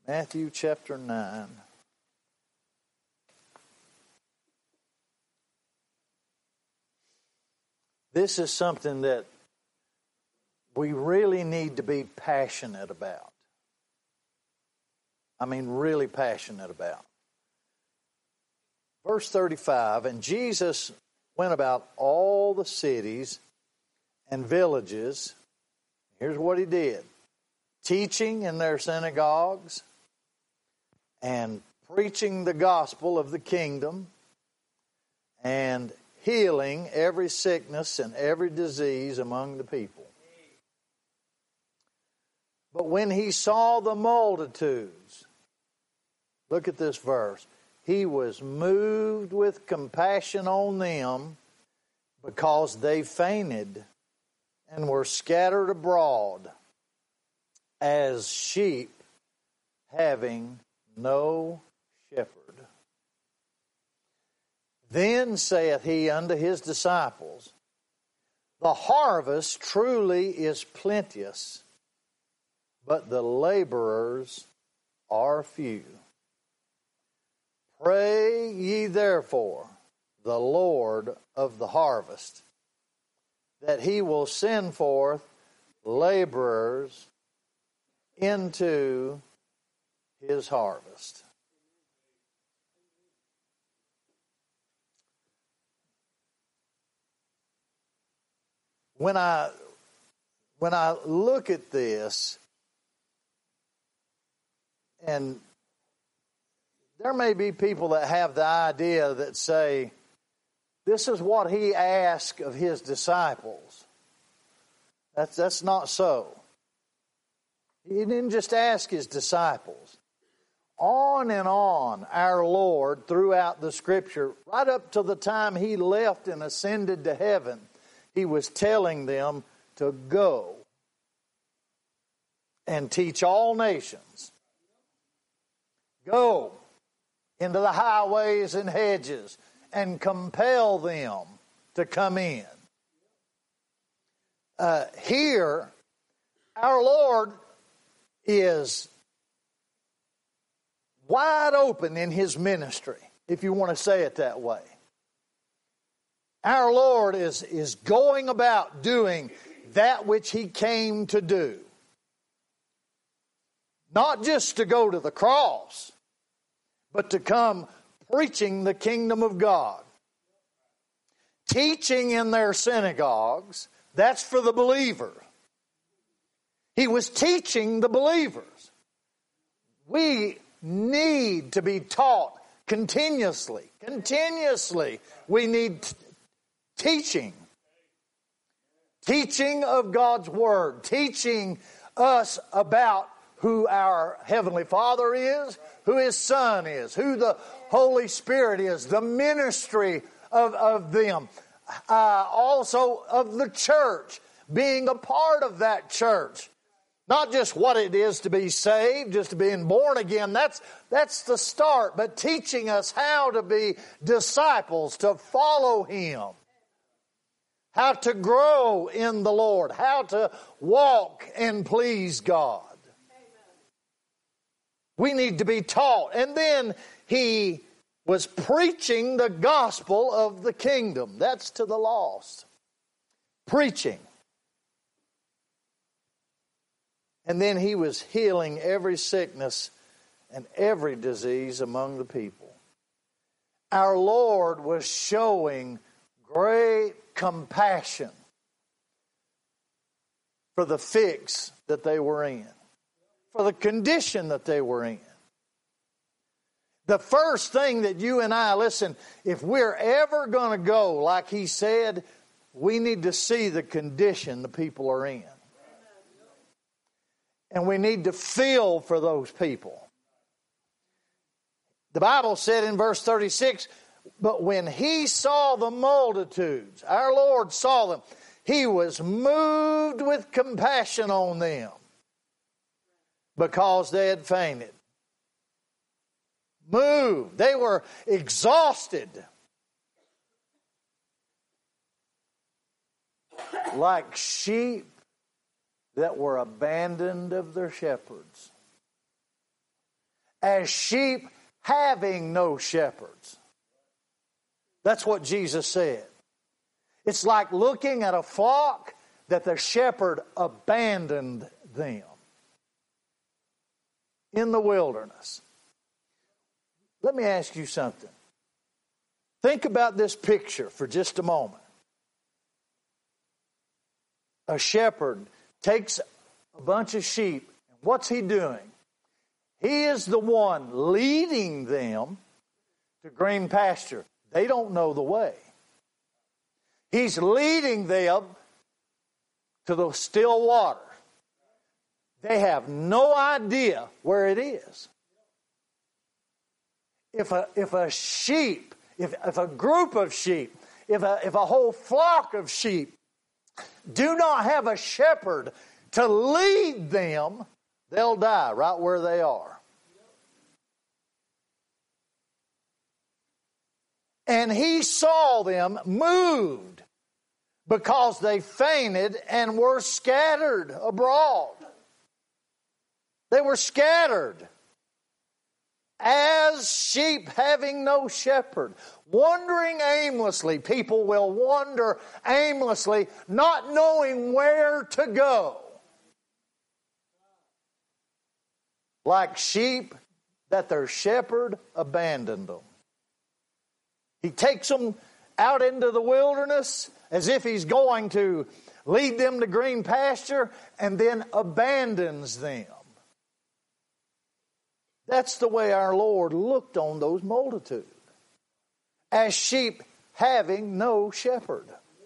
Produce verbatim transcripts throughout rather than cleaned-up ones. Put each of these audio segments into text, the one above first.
Matthew chapter nine. This is something that we really need to be passionate about. I mean, really passionate about. Verse thirty-five, and Jesus went about all the cities and villages. Here's what he did. Teaching in their synagogues and preaching the gospel of the kingdom and healing every sickness and every disease among the people. But when he saw the multitudes, look at this verse, he was moved with compassion on them because they fainted and were scattered abroad as sheep having no shepherd. Then saith he unto his disciples, the harvest truly is plenteous, but the laborers are few. Pray ye therefore the Lord of the harvest, that he will send forth laborers into his harvest. When I when I look at this, and there may be people that have the idea that say, this is what he asked of his disciples. That's, that's not so. He didn't just ask his disciples. On and on, our Lord, throughout the Scripture, right up to the time he left and ascended to heaven, he was telling them to go and teach all nations. Go into the highways and hedges and compel them to come in. Uh, here, our Lord is wide open in his ministry, if you want to say it that way. Our Lord is, is going about doing that which he came to do. Not just to go to the cross, but to come preaching the kingdom of God. Teaching in their synagogues, that's for the believer. He was teaching the believers. We need to be taught continuously. Continuously, we need t- teaching. Teaching of God's Word. Teaching us about who our Heavenly Father is, who His Son is, who the Holy Spirit is, the ministry of, of them. Uh, also of the church, being a part of that church. Not just what it is to be saved, just being born again. That's, that's the start. But teaching us how to be disciples, to follow Him. How to grow in the Lord. How to walk and please God. We need to be taught. And then He was preaching the gospel of the kingdom. That's to the lost. Preaching. And then He was healing every sickness and every disease among the people. Our Lord was showing great compassion for the fix that they were in, for the condition that they were in. The first thing that you and I, listen, if we're ever going to go, like He said, we need to see the condition the people are in. And we need to feel for those people. The Bible said in verse thirty-six, but when He saw the multitudes, our Lord saw them, He was moved with compassion on them because they had fainted. Moved. They were exhausted. Like sheep that were abandoned of their shepherds. as sheep having no shepherds. That's what Jesus said. It's like looking at a flock that the shepherd abandoned them in the wilderness. Let me ask you something. Think about this picture for just a moment. A shepherd takes a bunch of sheep. What's he doing? He is the one leading them to green pasture. They don't know the way. He's leading them to the still water. They have no idea where it is. If a, if a sheep, if, if a group of sheep, if a, if a whole flock of sheep do not have a shepherd to lead them, they'll die right where they are. And he saw them moved because they fainted and were scattered abroad. They were scattered as sheep having no shepherd, wandering aimlessly. People will wander aimlessly, not knowing where to go. Like sheep that their shepherd abandoned them. He takes them out into the wilderness as if he's going to lead them to green pasture and then abandons them. That's the way our Lord looked on those multitudes. As sheep having no shepherd.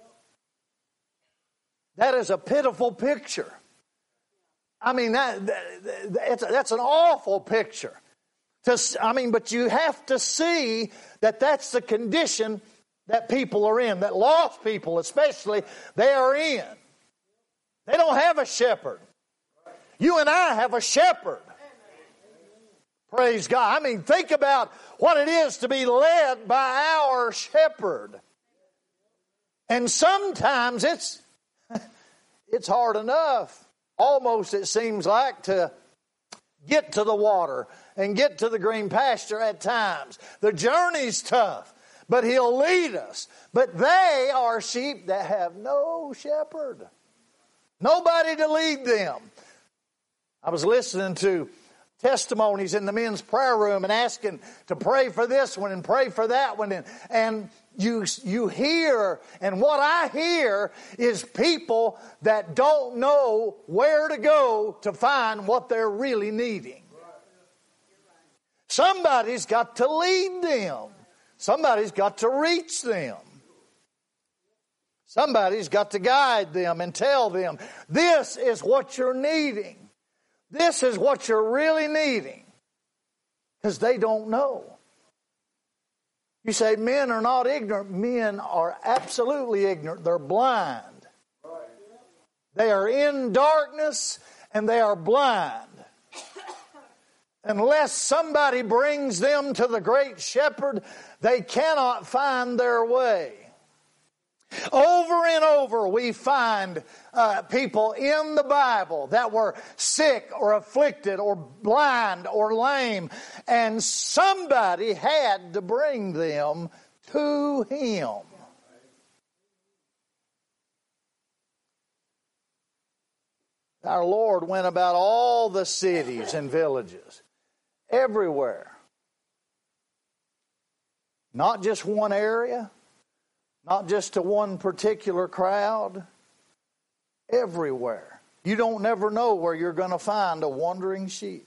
That is a pitiful picture. I mean, that, that, that's, that's an awful picture. To, I mean, but you have to see that that's the condition that people are in, that lost people especially, they are in. They don't have a shepherd. You and I have a shepherd. Praise God. I mean, think about what it is to be led by our shepherd. And sometimes it's it's hard enough, almost it seems like, to get to the water and get to the green pasture at times. The journey's tough, but he'll lead us. But they are sheep that have no shepherd. Nobody to lead them. I was listening to testimonies in the men's prayer room and asking to pray for this one and pray for that one. And, and you, you hear, and what I hear is people that don't know where to go to find what they're really needing. Somebody's got to lead them. Somebody's got to reach them. Somebody's got to guide them and tell them, this is what you're needing. This is what you're really needing. Because they don't know. You say men are not ignorant. Men are absolutely ignorant. They're blind. They are in darkness and they are blind. Unless somebody brings them to the great shepherd, they cannot find their way. Over and over we find uh, people in the Bible that were sick or afflicted or blind or lame, and somebody had to bring them to Him. Our Lord went about all the cities and villages, everywhere. Not just one area. Not just to one particular crowd, everywhere. You don't never know where you're going to find a wandering sheep.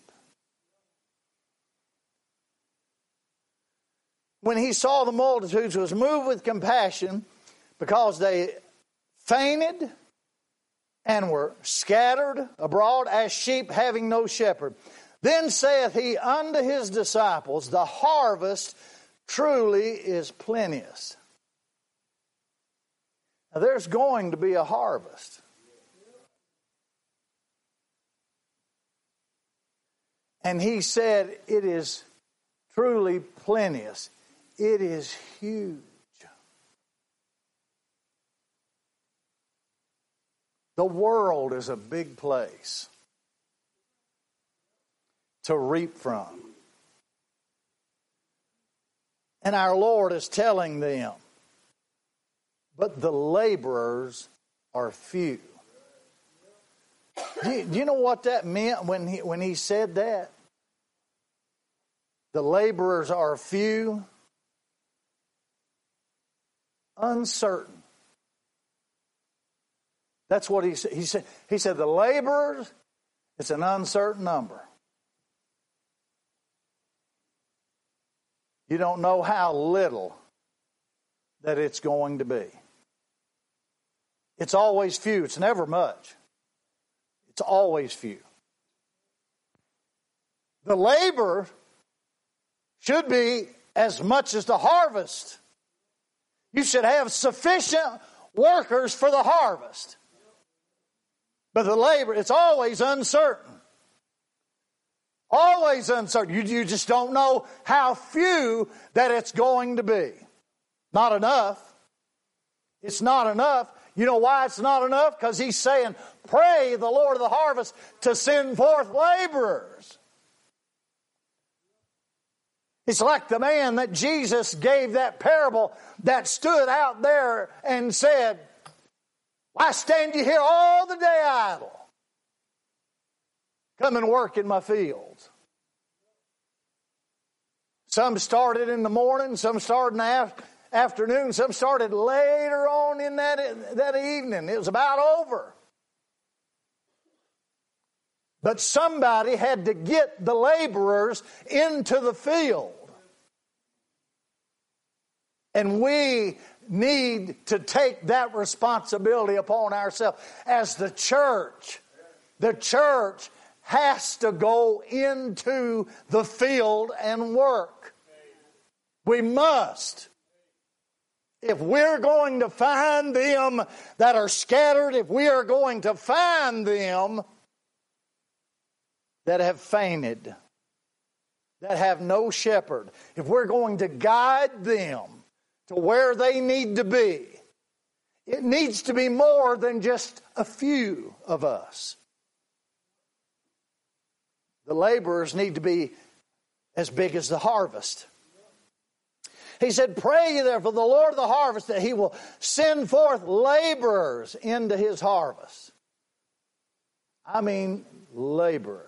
When he saw the multitudes, he was moved with compassion because they fainted and were scattered abroad as sheep having no shepherd. Then saith he unto his disciples, the harvest truly is plenteous. Now, there's going to be a harvest. And he said, it is truly plenteous. It is huge. The world is a big place to reap from. And our Lord is telling them, but the laborers are few. Do you, do you know what that meant when he, when he said that? The laborers are few, uncertain. That's what he said. He said, he said the laborers, it's an uncertain number. You don't know how little that it's going to be. It's always few. It's never much. It's always few. The labor should be as much as the harvest. You should have sufficient workers for the harvest. But the labor, it's always uncertain. Always uncertain. You, you just don't know how few that it's going to be. Not enough. It's not enough. You know why it's not enough? Because he's saying, pray the Lord of the harvest to send forth laborers. It's like the man that Jesus gave that parable that stood out there and said, why stand you here all the day idle? Come and work in my fields. Some started in the morning, some started in the af- afternoon, some started later on in that, that evening. It was about over. But somebody had to get the laborers into the field. And we need to take that responsibility upon ourselves as the church. The church has to go into the field and work. We must. If we're going to find them that are scattered, if we are going to find them that have fainted, that have no shepherd, if we're going to guide them to where they need to be, it needs to be more than just a few of us. The laborers need to be as big as the harvest. He said, pray ye therefore the Lord of the harvest that he will send forth laborers into his harvest. I mean laborers.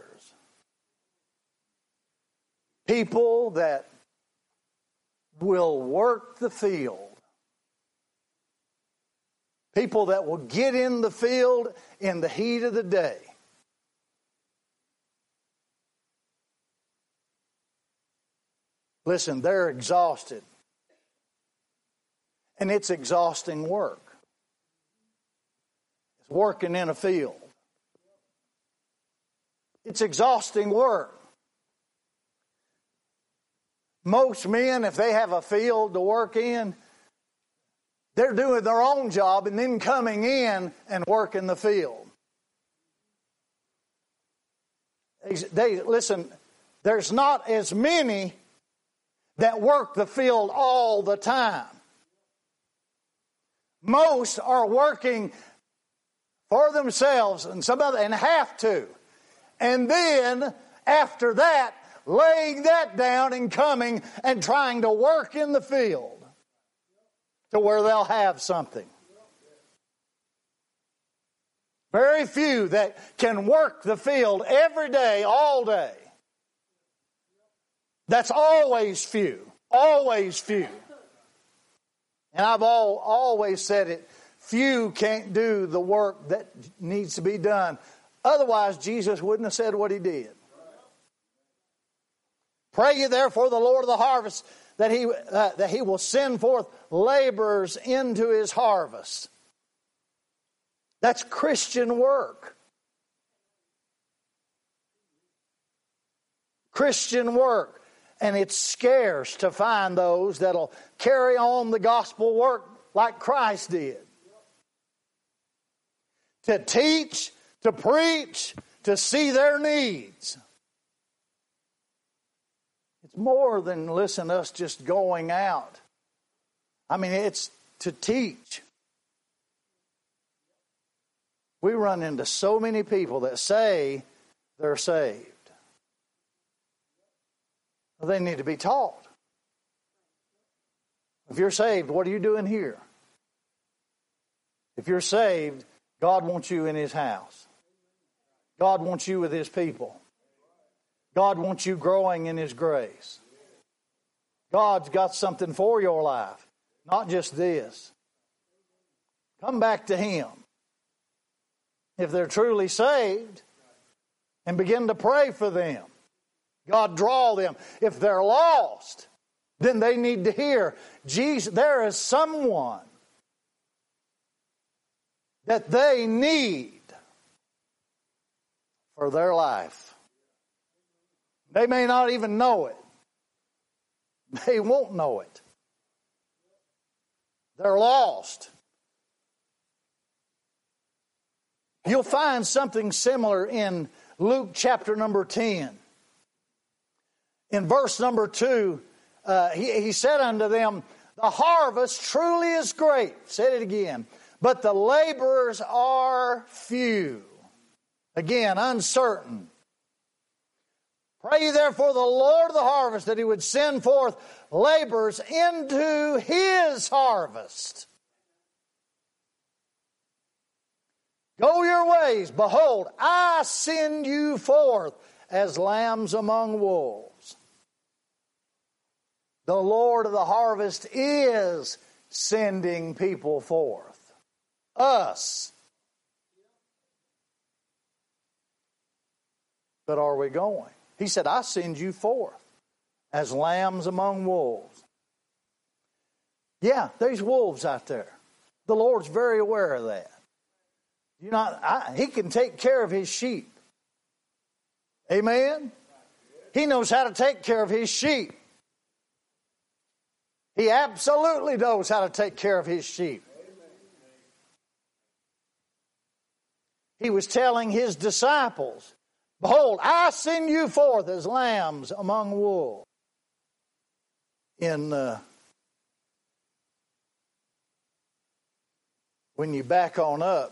People that will work the field. People that will get in the field in the heat of the day. Listen, they're exhausted. And it's exhausting work. It's working in a field. It's exhausting work. Most men, if they have a field to work in, they're doing their own job and then coming in and working the field. They, listen, there's not as many that work the field all the time. Most are working for themselves and some other, and have to. And then after that, laying that down and coming and trying to work in the field to where they'll have something. Very few that can work the field every day, all day. That's always few. Always few. And I've all, always said it, few can't do the work that needs to be done. Otherwise, Jesus wouldn't have said what he did. Pray ye therefore the Lord of the harvest that he, uh, that he will send forth laborers into his harvest. That's Christian work. Christian work. And it's scarce to find those that'll carry on the gospel work like Christ did. To teach, to preach, to see their needs. It's more than, listen, us just going out. I mean, it's to teach. We run into so many people that say they're saved. Well, they need to be taught. If you're saved, what are you doing here? If you're saved, God wants you in His house. God wants you with His people. God wants you growing in His grace. God's got something for your life, not just this. Come back to Him. If they're truly saved, and begin to pray for them. God, draw them. If they're lost, then they need to hear, Jesus, there is someone that they need for their life. They may not even know it. They won't know it. They're lost. You'll find something similar in Luke chapter number ten. In verse number two, uh, he, he said unto them, the harvest truly is great. Said it again. But the laborers are few. Again, uncertain. Pray ye therefore the Lord of the harvest that He would send forth laborers into His harvest. Go your ways. Behold, I send you forth as lambs among wolves. The Lord of the harvest is sending people forth. Us. But are we going? He said, I send you forth as lambs among wolves. Yeah, there's wolves out there. The Lord's very aware of that. You know, I, He can take care of His sheep. Amen? He knows how to take care of His sheep. He absolutely knows how to take care of His sheep. He was telling His disciples, behold, I send you forth as lambs among wolves. In uh, when you back on up,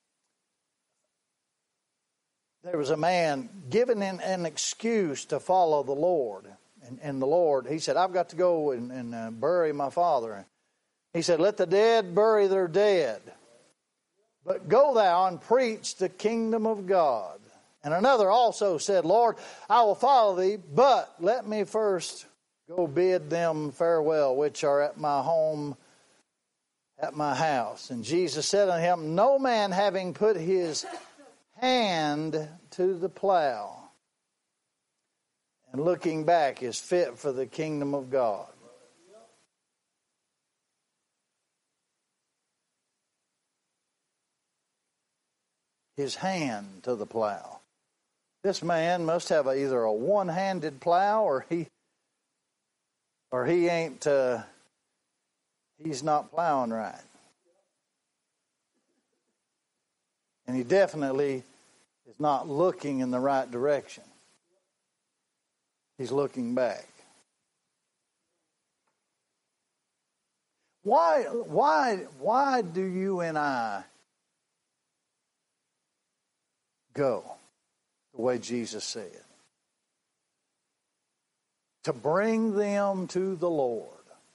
there was a man given an, an excuse to follow the Lord. And, and the Lord, he said, I've got to go and, and uh, bury my father. He said, let the dead bury their dead. But go thou and preach the kingdom of God. And another also said, Lord, I will follow thee, but let me first go bid them farewell, which are at my home, at my house. And Jesus said unto him, no man having put his hand to the plow and looking back is fit for the kingdom of God. His hand to the plow. This man must have a, either a one-handed plow or he or he ain't uh, he's not plowing right. And he definitely is not looking in the right direction. He's looking back. Why, why, why do you and I go the way Jesus said? To bring them to the Lord.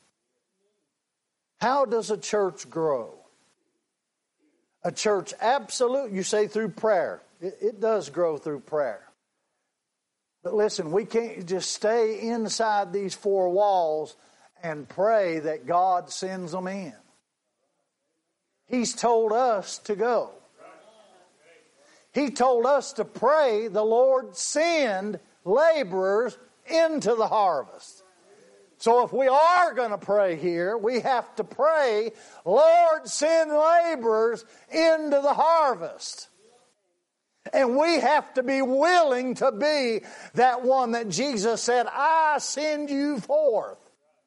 How does a church grow? A church, absolute, you say through prayer. It, it does grow through prayer. But listen, we can't just stay inside these four walls and pray that God sends them in. He's told us to go. He told us to pray the Lord send laborers into the harvest. So if we are going to pray here, we have to pray, Lord, send laborers into the harvest. And we have to be willing to be that one that Jesus said, I send you forth.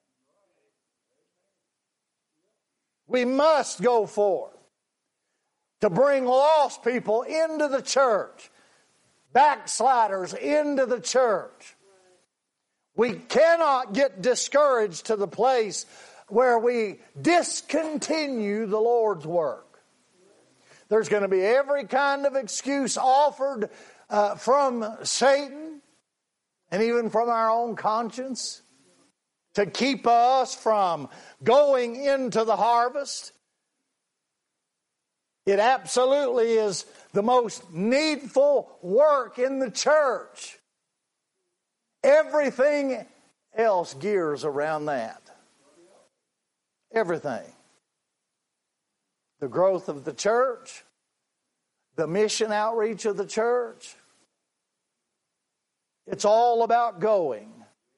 We must go forth to bring lost people into the church, backsliders into the church. We cannot get discouraged to the place where we discontinue the Lord's work. There's going to be every kind of excuse offered uh, from Satan and even from our own conscience. to keep us from going into the harvest. It absolutely is the most needful work in the church. Everything else gears around that. Everything. The growth of the church, the mission outreach of the church. It's all about going.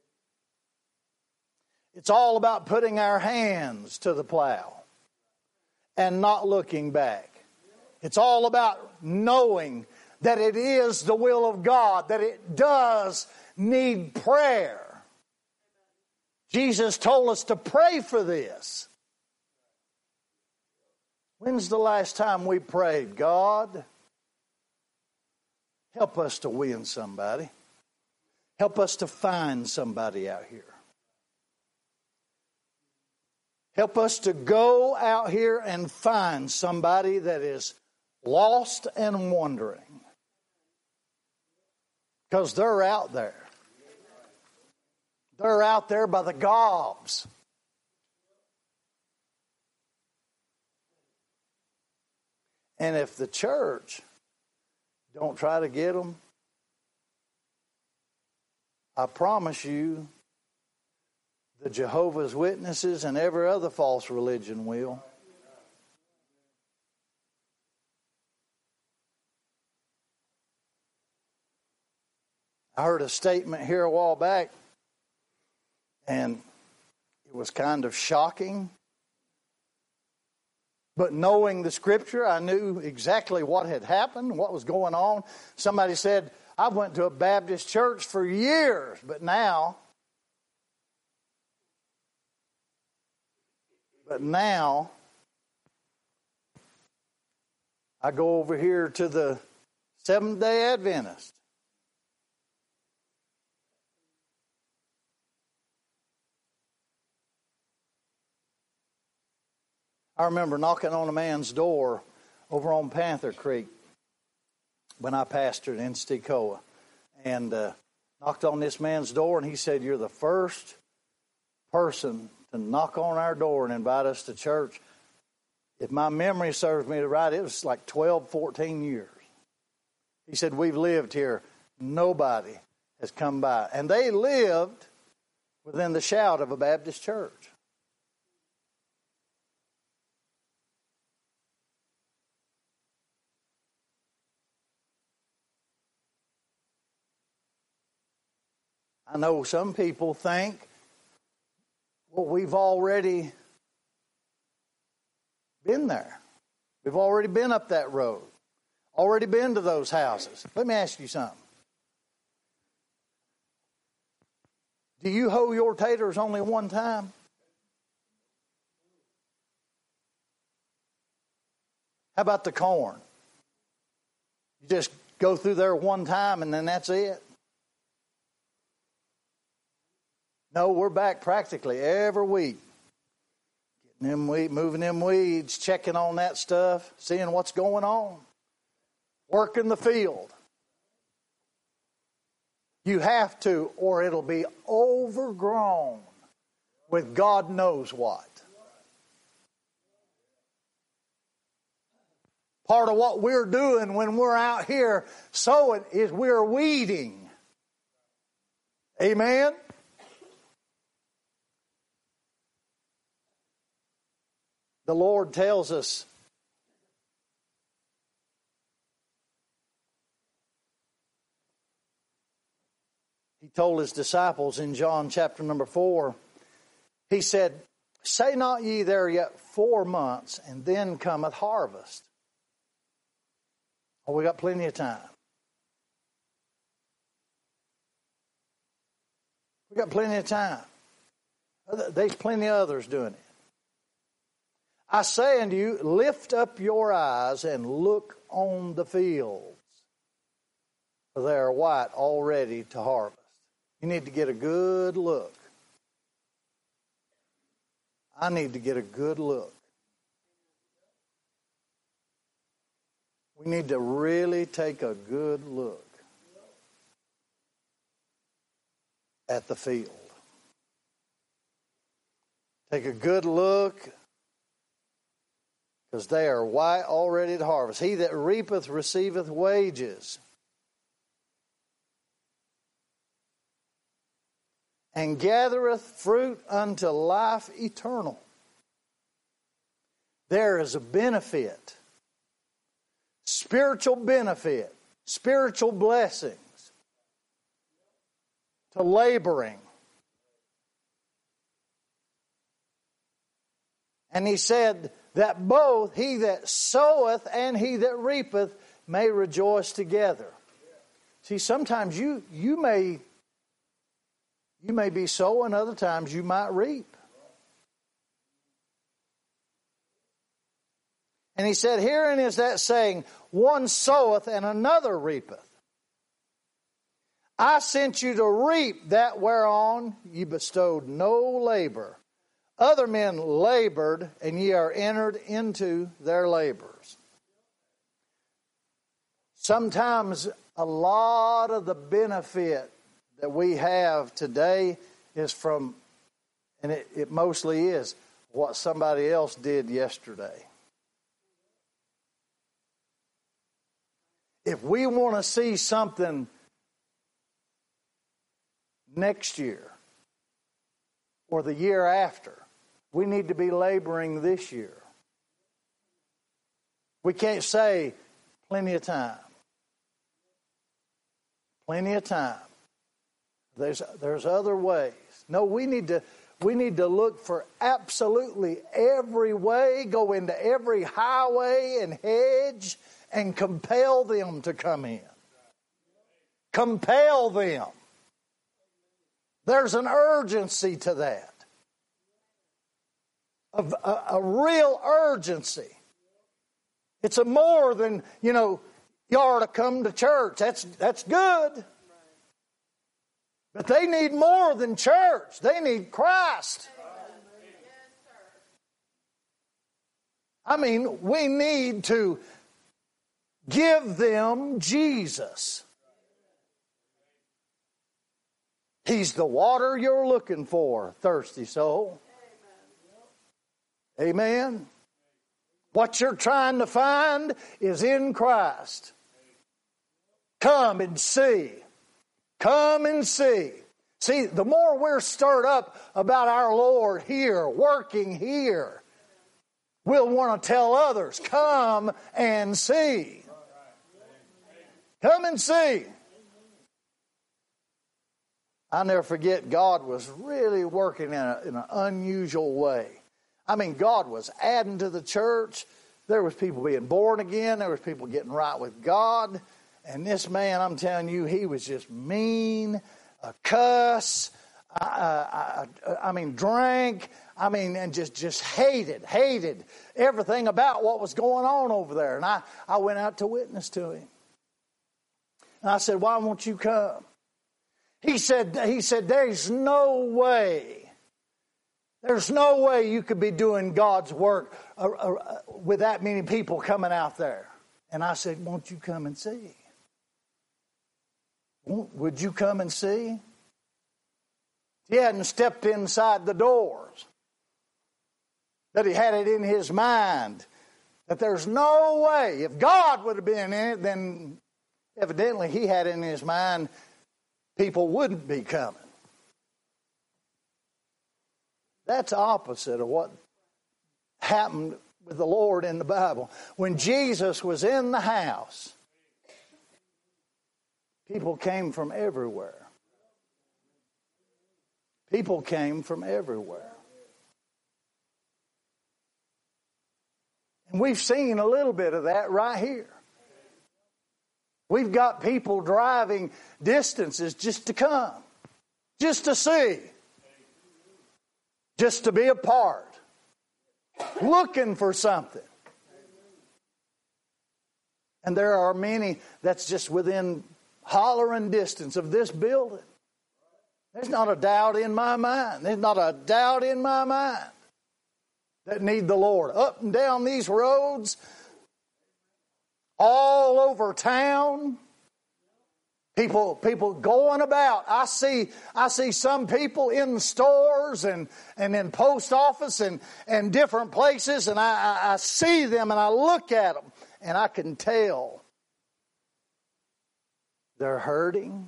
It's all about putting our hands to the plow and not looking back. It's all about knowing that it is the will of God, that it does need prayer. Jesus told us to pray for this. When's the last time we prayed, God, help us to win somebody. Help us to find somebody out here. Help us to go out here and find somebody that is lost and wandering. Because they're out there. They're out there by the gobs. And if the church don't try to get them, I promise you, the Jehovah's Witnesses and every other false religion will. I heard a statement here a while back, and it was kind of shocking. But knowing the Scripture, I knew exactly what had happened, what was going on. Somebody said, I went to a Baptist church for years, but now, but now, I go over here to the Seventh-day Adventist. I remember knocking on a man's door over on Panther Creek when I pastored in Stecoa, and uh, knocked on this man's door, and he said, you're the first person to knock on our door and invite us to church. If my memory serves me right, it was like twelve, fourteen years. He said, we've lived here. Nobody has come by. And they lived within the shout of a Baptist church. I know some people think, well, we've already been there. We've already been up that road. Already been to those houses. Let me ask you something. Do you hoe your taters only one time? How about the corn? You just go through there one time and then that's it? No, we're back practically every week. Getting them weed, moving them weeds, checking on that stuff, seeing what's going on. Working the field. You have to, or it'll be overgrown with God knows what. Part of what we're doing when we're out here sowing is we're weeding. Amen? The Lord tells us He told His disciples in John chapter number four, He said, say not ye there yet four months, and then cometh harvest. Oh, we got plenty of time. We got plenty of time. There's plenty of others doing it. I say unto you, lift up your eyes and look on the fields, for they are white already to harvest. You need to get a good look. I need to get a good look. We need to really take a good look at the field. Take a good look, because they are white already to harvest. He that reapeth receiveth wages, and gathereth fruit unto life eternal. There is a benefit, spiritual benefit, spiritual blessings to laboring. And he said that both he that soweth and he that reapeth may rejoice together. See, sometimes you you may you may be sowing, other times you might reap. And he said, herein is that saying, one soweth and another reapeth. I sent you to reap that whereon ye bestowed no labor. Other men labored, and ye are entered into their labors. Sometimes a lot of the benefit that we have today is from, and it, it mostly is, what somebody else did yesterday. If we want to see something next year or the year after, we need to be laboring this year. We can't say plenty of time. Plenty of time. There's there's other ways. No, we need to we need to look for absolutely every way, go into every highway and hedge, and compel them to come in. Compel them. There's an urgency to that. A, a, a real urgency. It's a more than, you know, you ought to come to church. That's that's good. But they need more than church. They need Christ. I mean, we need to give them Jesus. He's the water you're looking for, thirsty soul. Amen. What you're trying to find is in Christ. Come and see. Come and see. See, the more we're stirred up about our Lord here, working here, we'll want to tell others, come and see. Come and see. I'll never forget, God was really working in, a, in an unusual way. I mean, God was adding to the church. There was people being born again. There was people getting right with God. And this man, I'm telling you, he was just mean, a cuss. I, I, I, I mean, drank. I mean, and just, just hated, hated everything about what was going on over there. And I, I went out to witness to him. And I said, why won't you come? He said, he said, there's no way. There's no way you could be doing God's work uh, uh, with that many people coming out there. And I said, won't you come and see? Would you come and see? He hadn't stepped inside the doors. That he had it in his mind that there's no way. If God would have been in it, then evidently he had in his mind people wouldn't be coming. That's opposite of what happened with the Lord in the Bible. When Jesus was in the house, people came from everywhere. People came from everywhere. And we've seen a little bit of that right here. We've got people driving distances just to come, just to see, just to be a part, looking for something. And there are many that's just within hollering distance of this building. There's not a doubt in my mind. There's not a doubt in my mind that need the Lord. Up and down these roads, all over town, People, people going about. I see, I see some people in the stores and, and in post office and, and different places, and I, I, I see them and I look at them, and I can tell they're hurting.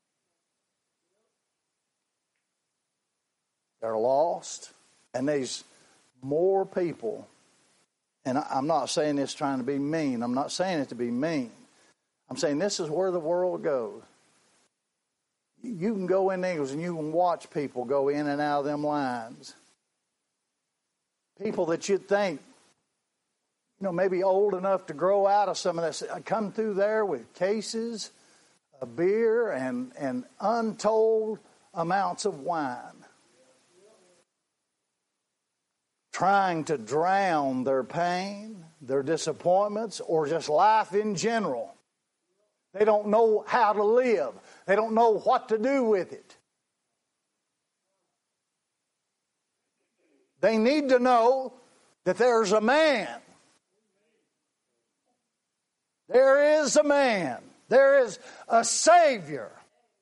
They're lost. And there's more people, and I, I'm not saying this trying to be mean. I'm not saying it to be mean. I'm saying this is where the world goes. You can go in there and you can watch people go in and out of them lines. People that you'd think, you know, maybe old enough to grow out of some of this, come through there with cases of beer and, and untold amounts of wine, trying to drown their pain, their disappointments, or just life in general. They don't know how to live. They don't know what to do with it. They need to know that there's a man. There is a man. There is a Savior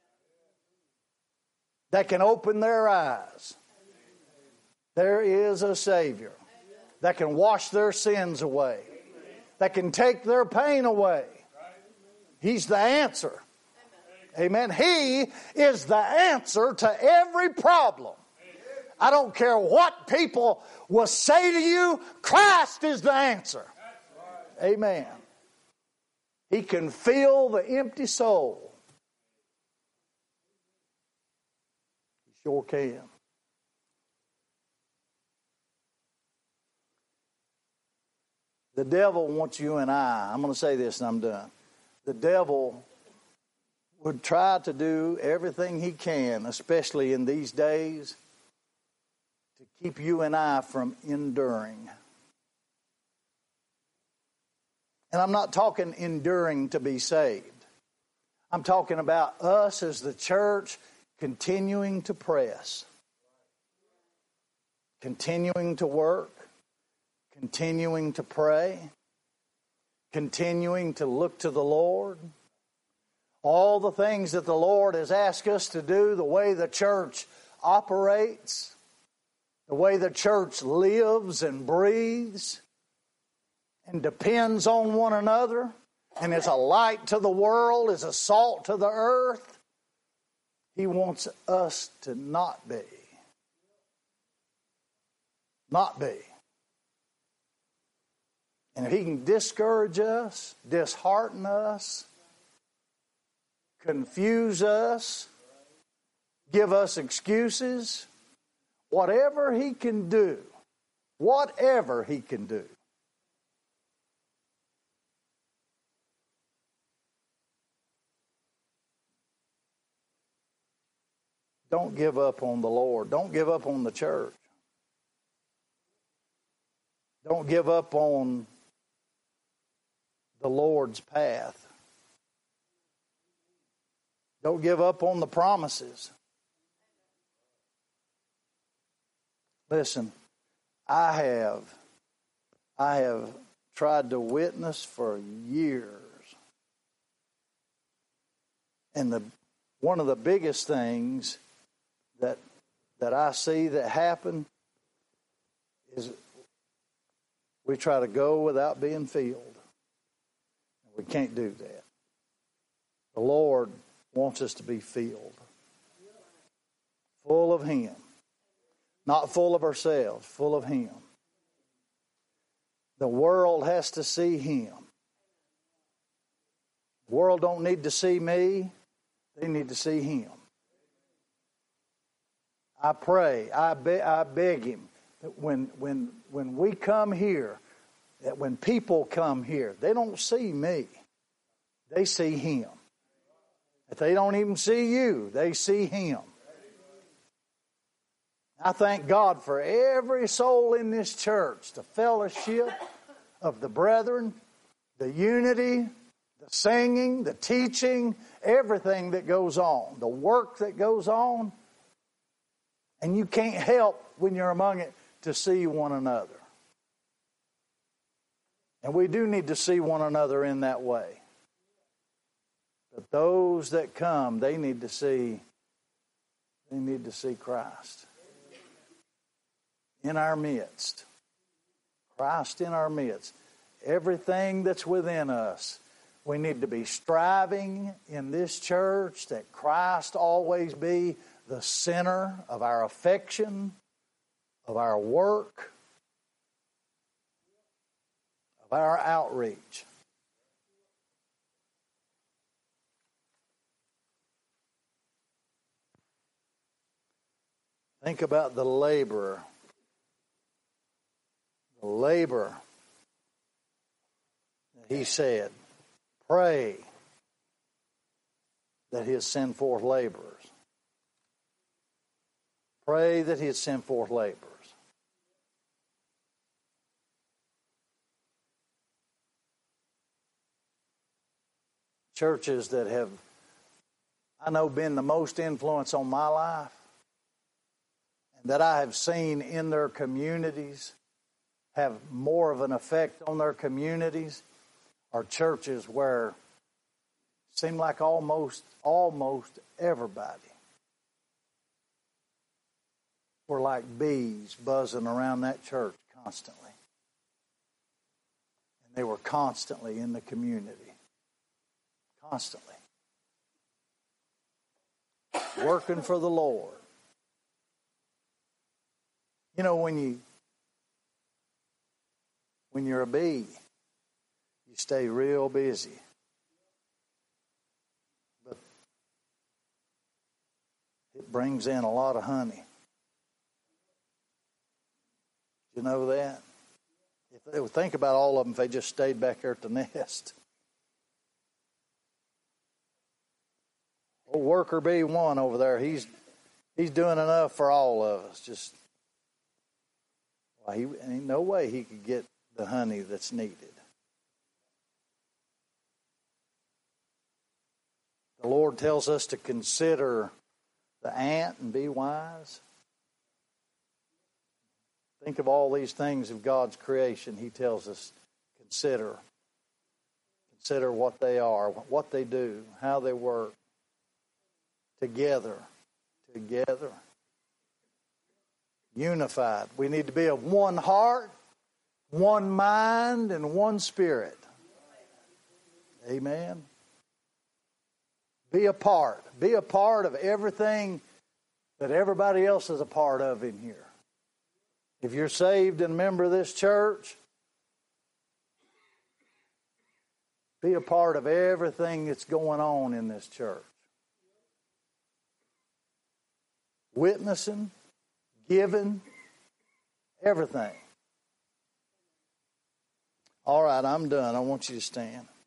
that can open their eyes. There is a Savior that can wash their sins away, that can take their pain away. He's the answer. Amen. He is the answer to every problem. I don't care what people will say to you, Christ is the answer. Amen. He can fill the empty soul. He sure can. The devil wants you and I, I'm going to say this and I'm done. The devil would try to do everything he can, especially in these days, to keep you and I from enduring. And I'm not talking enduring to be saved. I'm talking about us as the church continuing to press, continuing to work, continuing to pray, continuing to look to the Lord. All the things that the Lord has asked us to do, the way the church operates, the way the church lives and breathes and depends on one another and is a light to the world, is a salt to the earth. He wants us to not be. Not be. And if he can discourage us, dishearten us, confuse us, give us excuses, whatever he can do, whatever he can do. Don't give up on the Lord. Don't give up on the church. Don't give up on the Lord's path. Don't give up on the promises. Listen, I have, I have tried to witness for years. And the one of the biggest things that that I see that happen is we try to go without being filled. We can't do that. The Lord wants us to be filled. Full of Him. Not full of ourselves, full of Him. The world has to see Him. The world don't need to see me. They need to see Him. I pray, I, be, I beg Him that when, when, when we come here, that when people come here, they don't see me. They see Him. If they don't even see you, they see Him. I thank God for every soul in this church, the fellowship of the brethren, the unity, the singing, the teaching, everything that goes on, the work that goes on. And you can't help when you're among it to see one another. And we do need to see one another in that way. But those that come, they need to see, they need to see Christ in our midst. Christ in our midst. Everything that's within us, we need to be striving in this church that Christ always be the center of our affection, of our work, of our outreach. Think about the laborer. The laborer. He said, pray that He'll send forth laborers. Pray that He'll send forth laborers. Churches that have, I know, been the most influence on my life, and that I have seen in their communities have more of an effect on their communities, are churches where it seemed like almost almost everybody were like bees buzzing around that church constantly. And they were constantly in the community. Constantly. Working for the Lord. You know, when you when you're a bee, you stay real busy. But it brings in a lot of honey. You know that? If they would think about all of them if they just stayed back there at the nest. Old worker bee one over there, he's he's doing enough for all of us. Just well, he ain't no way he could get the honey that's needed. The Lord tells us to consider the ant and be wise. Think of all these things of God's creation. He tells us consider. Consider what they are, what they do, how they work. Together. Together. Unified. We need to be of one heart, one mind, and one spirit. Amen. Be a part. Be a part of everything that everybody else is a part of in here. If you're saved and a member of this church, be a part of everything that's going on in this church. Witnessing, giving, everything. All right, I'm done. I want you to stand.